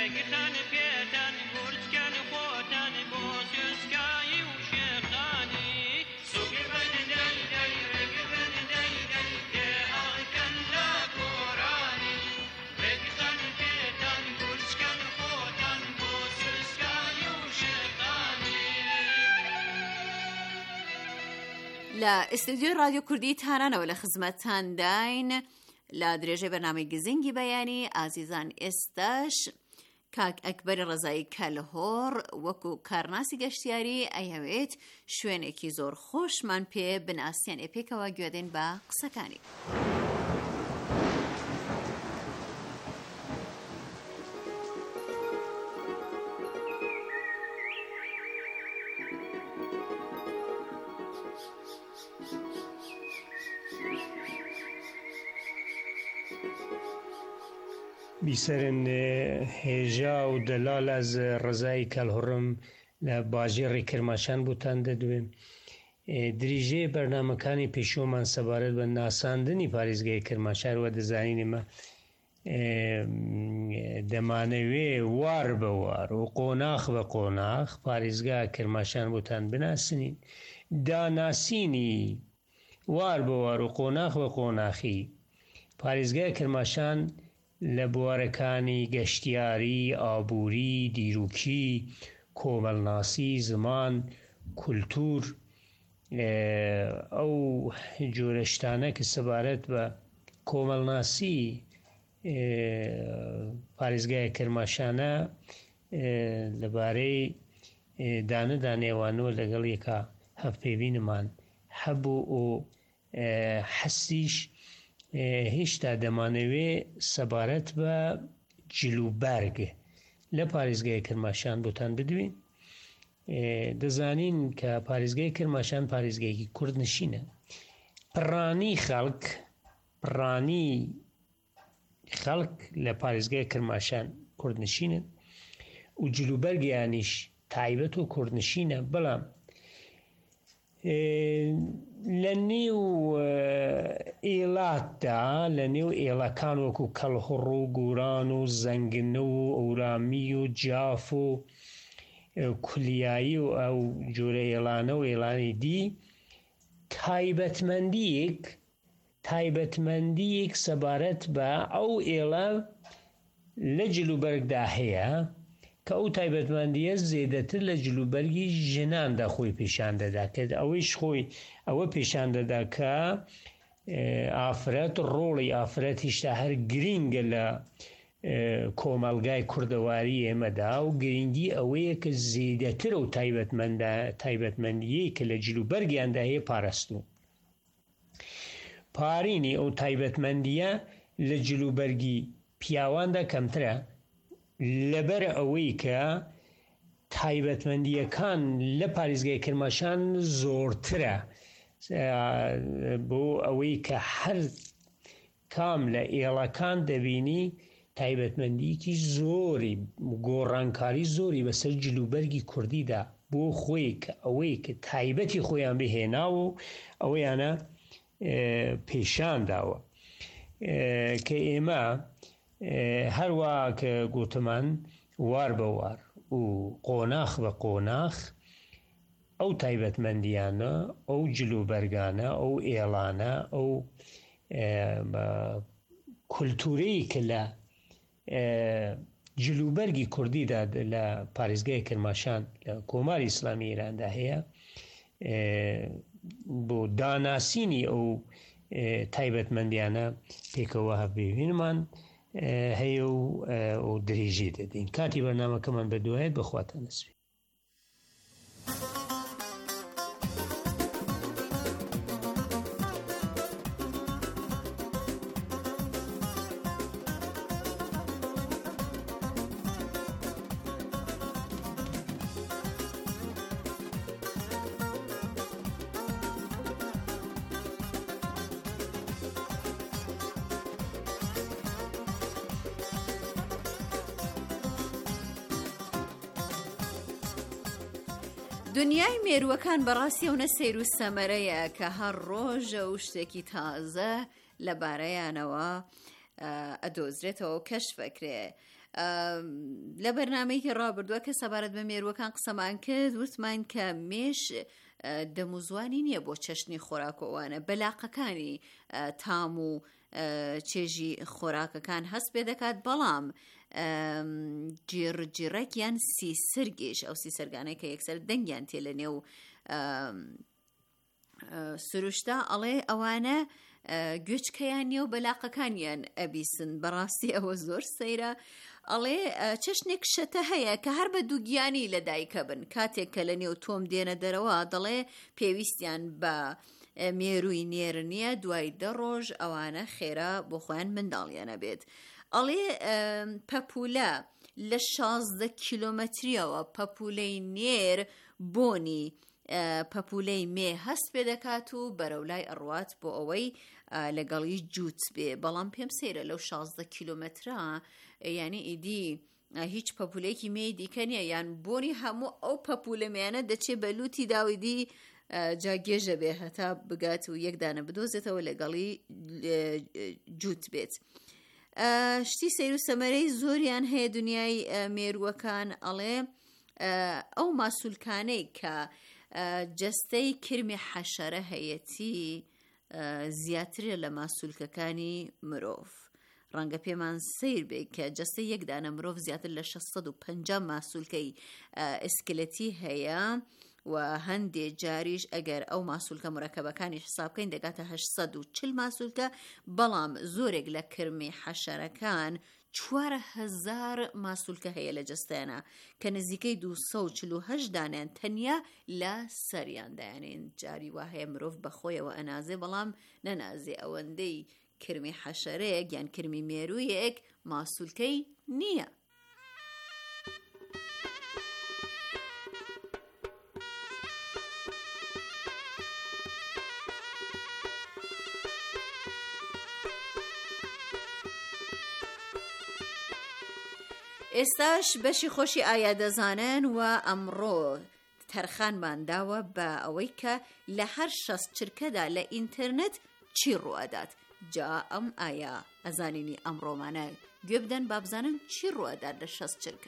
ڕێگتان پێتان گورجکان خۆتان بۆ سوسکایی و شێخانی سوگی بەندەی دەی ڕێگی بەندەی دەی دێ ئاڵکەن لە گۆرانی ڕێگتان پێتان گورجکان خۆتان بۆ سوسکایی و شێخانی. لە ئستودیۆ رادیۆ کوردی تارانەوە لە خزمەتتان داین لە درێژەی بەرنامەی گزنگی بەیانی ئازیزان. ئێستاش کاک ئەکبەری ڕەزایی کەلهۆڕ وەکو کارناسی گەشتیاری ئەیەوێت شوێنێکی زۆر خۆشمان پێ بناسیان ئێپێکەوە گوێدەین بە قسەکانی. بیسەرن هێژا و دەلال ئەز ڕزایی کەلهۆڕم لە باژێڕی کرماشان بوتان دەدوێن. دریژێ بەرنامەکانی پێشۆمان سەبارەت بە ناساندنی پارێزگای کرماشان وە دەزانینمە دەمانەوێ وار بە وار و قۆناخ بە قۆناخ پارێزگا کرماشان بوتان بناسنین. داناسینی وار بە وار و قۆناخ بە قۆناخی پارێزگای کرماشان لە بوارەکانی گەشتیاری، ئابووری، دیروکی، کۆمەڵناسی، زمان، کولتور ئەو جۆرە شتانە کە سەبارەت بە کۆمەڵناسی پارێزگای کرماشانە لەبارەی دانەدا نێوانەوە لەگەڵ یەکا هەفپێوینمان هەبوو و حەسیش هێشتا دەمانەوێ سەبارەت بە جلوبەرگ لە پارێزگای کرماشان بۆتان بدوین. دەزانین کە پارێزگای کرماشان پارێزگایکی کوردنشینە. پڕانی خەڵک پڕانی خەڵک لە پارێزگای کرماشان کوردنشینن و جلوبەرگیانیش تایبەت و کوردنشینە. بەڵام لە نێو ئێڵاتدا لە نێو ئێڵەکان وەکو کەڵهوڕ و گوران و زەنگنە و ئەورامی و جاف و کولیایی و ئەو جۆرە ئێڵانە و ئێڵانی دی تایبەتمەندیەک تایبەتمەندیەک سەبارەت بە ئەو ئێڵە لە جلوبەرگدا هەیە کە ئەو تایبەتمەندیە زێدەتر لە جلوبەرگی ژناندا خۆی پیشان دەدا کە ئەوەیش خۆی ئەوە پیشان دەدا کە ئافرەت ڕۆڵی ئافرەت هیچتا هەر گرینگە لە کۆمەلگای کوردەواری ئێمەدا و گرنگی ئەوەیە کە زێدەتر ئەو تایبەتمەندیەی کە لە جلوبەرگیاندا هەیە پاراستوو. پارینی ئەو تایبەتمەندیە لە جلوبەرگی پیاواندا کەمترە لەبەر ئەوەی کە تایبەتمەندیەکان لە پارێزگای کرماشان زۆرترە بۆ ئەوەی کە هەر کام لە ئێڵەکان دەبینی تایبەتمەندیەکی زۆری گۆڕانکاری زۆری بەسەر جلوبەرگی کوردیدا بۆ خۆی کە ئەوەی کە تایبەتی خۆیان بهێنا و ئەوەیانە پێشان داوە کە ئێمە هەروە کە گوتمان وار بە وار و قۆناخ بە قۆناخ ئەو تایبەتمەندیانە ئەو جلوبەرگانە ئەو ئێڵانە ئەو کولتورەی کە لە جلوبەرگی کوردیدا لە پارێزگای کرماشان لە کۆماری ئیسلامی ئێراندا هەیە بۆ داناسینی ئەو تایبەتمەندیانە پێکەوە هەبێوینمان هەیە و درێژێ دەدەین. کاتی بەرنامەکەمان بەدوایێت بەخواتە نەسوێت. دنیای مێرووەکان بەڕاستی و نەسەیر و سەمەرەیە کە هەر ڕۆژە و شتێکی تازە لەبارەیانەوە ئەدۆزرێتەوە و کەشفەکرێ. لە بەرنامەیەکی ڕابردووە کە سەبارەت بە مێرووەکان قسەمان کرد وتمان کە مێش دەموزوانی نییە بۆ چەشنی خۆراکۆوانە بەلاقەکانی تام و چێژی خۆراکەکان هەست پێ دەکات بەڵام جێڕجێڕێک یان سیسرگێش ئەو سیسەرگانەی کە یەکسەر دەنگیان تێ لە نێو سروشتا ئەڵێ ئەوانە گوێچکەیان نیە و بەلاقەکانیان ئەبیسن بەڕاستی ئەوە زۆر سەیرە ئەڵێ چەشنێک شەتە هەیە کە هەر بە دووگیانی لە دایکە بن کاتێک کە لە نێو تۆم دێنە دەرەوە دەڵێ پێویستیان بە مێرووی نێر نییە دوای دە ڕۆژ ئەوانە خێرا بۆ خۆیان منداڵیانە بێت ئەڵێ پەپولە لە شازدە کیلۆمەتریەوە پەپولەی نێر بۆنی پەپولەی مێ هەست پێ دەکات و بەرەولای ئەڕوات بۆ ئەوەی لەگەڵی جووت بێ بەڵام پێم سەیرە لەو شازدە کیلۆمەترە یعنی ئیدی هیچ پەپولەیەکی مێی دیکە نییە یان بۆنی هەموو ئەو پەپولەمێنە دەچێ بەلوتی داویدی جاگێژە بێ هەتا بگات و یەکدانە بدۆزێتەوە لەگەڵی جووت بێت شتی سەیر و سەمەرەی زۆریان هەیە دنیای مێرووەکان ئەڵێ ئەو ماسوولکانەی کە جەستەی کرمی حەشەرە هەیەتی زیاترە لە ماسوولکەکانی مرۆڤ ڕەنگە پێمان سیر بێ کە جەستەی یەکدانە مرۆڤ زیاتر لە شەشسەد و پەنجا ماسوولکەی ئسکلەتی هەیە و هەندێک جاریش ئەگەر ئەو ماسوولکە مڕەکەبەکانی حسابکەین دەگاتە هەشت و چل ماسوولکە بەڵام زۆرێک لە کرمی حەشەرەکان چوارە هەزار ماسوولکە هەیە لە جەستیانە کە نزیکەی دووسە و چل و هەشت دانیان تەنیا لە سەریاندایانین جاری وا هەیە مرۆڤ بەخۆیەوە ئەنازێ بەڵام نەنازێ ئەوەندەی کرمی حەشەرەیەک یان کرمی مێروویەک ماسوولکەی نییە. ئێستاش بەشی خۆشی ئایا دەزانن و ئەمڕۆ تەرخانمان داوە بە ئەوەی کە لە هەر شەست چرکەدا لە ئینتەرنێت چی ڕوئەدات جا ئەم ئایا ئەزانینی ئەمڕۆمانە گوێ بدەن با بزانن چی ڕوئەدات لە شەست چرکە.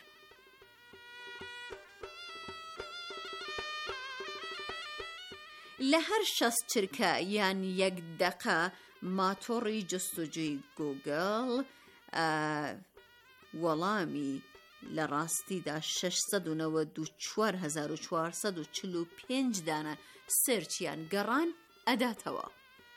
لە هەر شەست چرکە یان یەک دەقە ماتۆڕی جستوجوی گوگڵ وەڵامی لە ڕاستیدا شەشسەد و نەوەد و چوار هەزار و چوارسەد و چل و پێنج دانە سێرچیان گەڕان ئەداتەوە.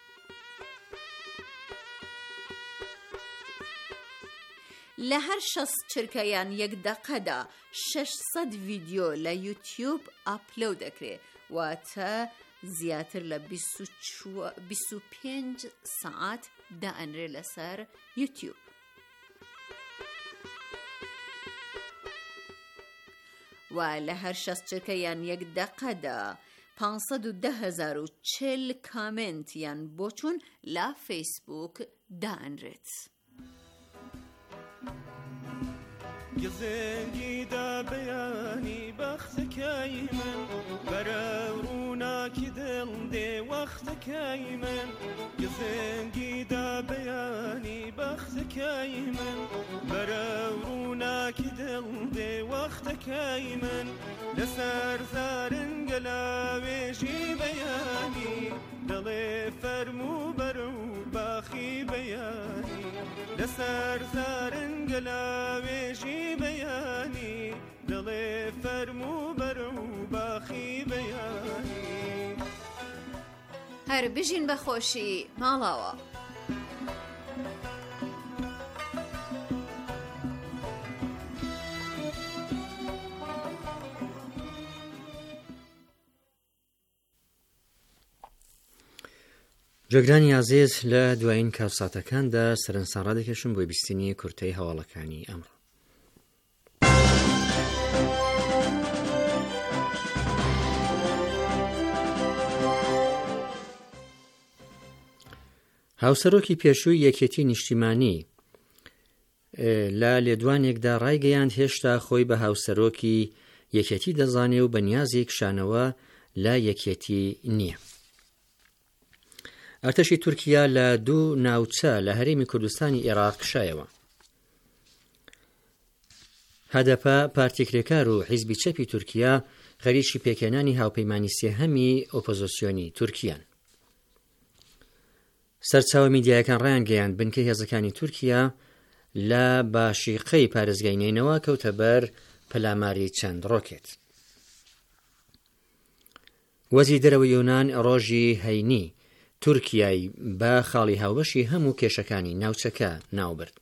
لە هەر شەست چرکەیان یەک دەقەدا شەشسەد ڤیدیۆ لە یوتیوب ئاپلۆد دەکرێت واتە زیاتر لە بیست و پێنج سەعات دائەنرێ لەسەر یوتیوب. و لە هەر شەست چرکە یان یەک دەقەدا پانسەد و دە هەزار و چل کامنت یان بۆچوون لە فەیسبووک دائەنرێت. گزێنگیدا بەیانی بەختەکەی من بەرە ڕووناکی دڵ دێ وەختەکەی من گزێنگیدا بەیانی بەختەکەی من بەرە ڕووناکی دڵ دێ وەختەکەی من لەسەر زارنگە لاوێژی بەیانی دڵێ فەرموو بەرە و باخی بەیانی لەسەر زارنگە لاوێژی بەیانی دڵێ فەرموو بەرە و باخی بەیانی هەر بژین بە خۆشی ماڵاوە. جۆگرانی ئازیز لە دوایین کاوساتەکاندا سەرنجسان ڕادێکێشم بۆی بیستنی کورتەی هەواڵەکانی ئەمڕۆ. هاوسەرۆکی پێشووی یەکێتی نیشتیمانی لە لێدوانێکدا ڕایگەیاند هێشتا خۆی بە هاوسەرۆکی یەکێتی دەزانێ و بە نیازێک شانەوە لە یەکێتی نییە. ئەرتەشی تورکیا لە دوو ناوچە لە هەرێمی کوردستانی عێراق کشایەوە. هەدەپە پارتیکرێکار و حیزبی چەپی تورکیا خەریکی پێکێنانی هاوپەیمانی سێهەمی ئۆپۆزیسیۆنی تورکیان. سەرچاوە میدیایەکان ڕایان گەیاند بنکەی هێزەکانی تورکیا لە باشیقەی پارێزگاینێنەوە کەوتە بەر پەلاماری چەند ڕۆکێت. وەزیری دەرەوەی یۆنان ڕۆژی هەینی تورکیای بە خاڵی هاوبەشی هەموو کێشەکانی ناوچەکە ناوبرد.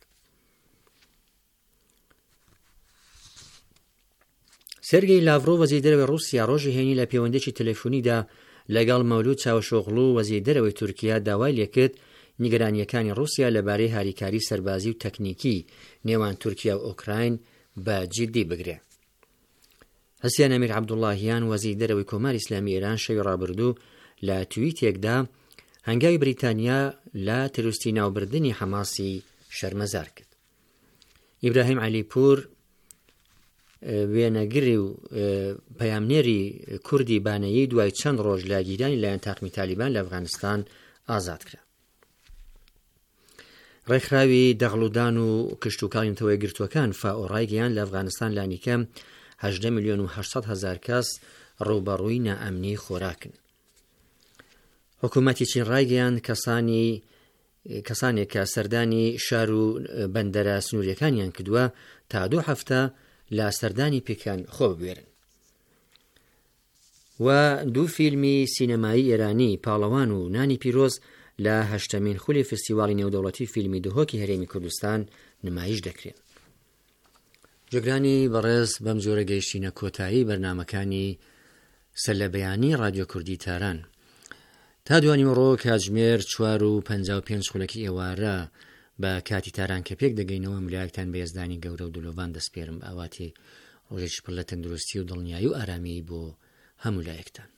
سێرگەی لاڤڕۆ وەزیری دەرەوەی رووسیا ڕۆژی هەینی لە پەیوەندیی تەلەفۆنیدا لەگەڵ مەولود چاوشۆغڵو وەزیری دەرەوەی تورکیا داوای لێکرد نیگەرانیەکانی رووسیا لەبارەی هاریکاری سەربازی و تەکنیکی نێوان تورکیا و ئۆکراین بە جددی بگرێ. حسێن ئەمیر عەبدوڵڵاهیان وەزیری دەرەوەی کۆماری ئیسلامی ئێران شەوی ڕابردوو لە تویتێکدا هەنگاوی بریتانیا لە تروستی ناوبردنی حەماسی شەرمەزار کرد. ئیبراهیم عەلیپور وێنەگری و پەیامنێری کوردی بانەیی دوای چەند ڕۆژ لە گیرانی لایەن تاقمی تالیبان لە ئەفغانستان ئازاد کرا. ڕێکخراوی دەغڵودان و کشتوکاڵیمتەوەی گرتوەکان فاوڕایگەیان لە ئەفغانستان لانیکەم هەژدە میلیۆن و هەشتەد هەزار کەس ڕووبەڕووی نائەمنی خۆراکن. حکوومەتی چین ڕایگەیان کەسانی کەسانێک کە سەردانی شار و بەندەرە سنووریەکانیان کردووە تا دوو هەفتە لە سەردانی پێکان خۆ ببوێرن. و دوو فیلمی سینەمایی ئێرانی پاڵەوان و نانی پیرۆز لە هەشتەمین خولی فستیواڵی نێودەوڵەتی فیلمی دهۆکی هەرێمی کوردستان نمایش دەکرێن. جۆگرانی بەڕێز بەم جۆرە گەیشتینە کۆتایی بەرنامەکانی سەرلەبەیانی رادیۆ کوردی تاران. تا دوانی ڕۆ کاتژمێر چوار و پەنجا و پێنج خولەکی ئێوارە بە کاتی تاران کە پێک دەگەینەوە ملایەکتان بە هێزدانی گەورە و دلۆڤان دەسپێرم ئاواتی ڕۆژێکی پڕ لە تەندروستی و دڵنیایی و ئارامی بۆ هەموو لایەکتان.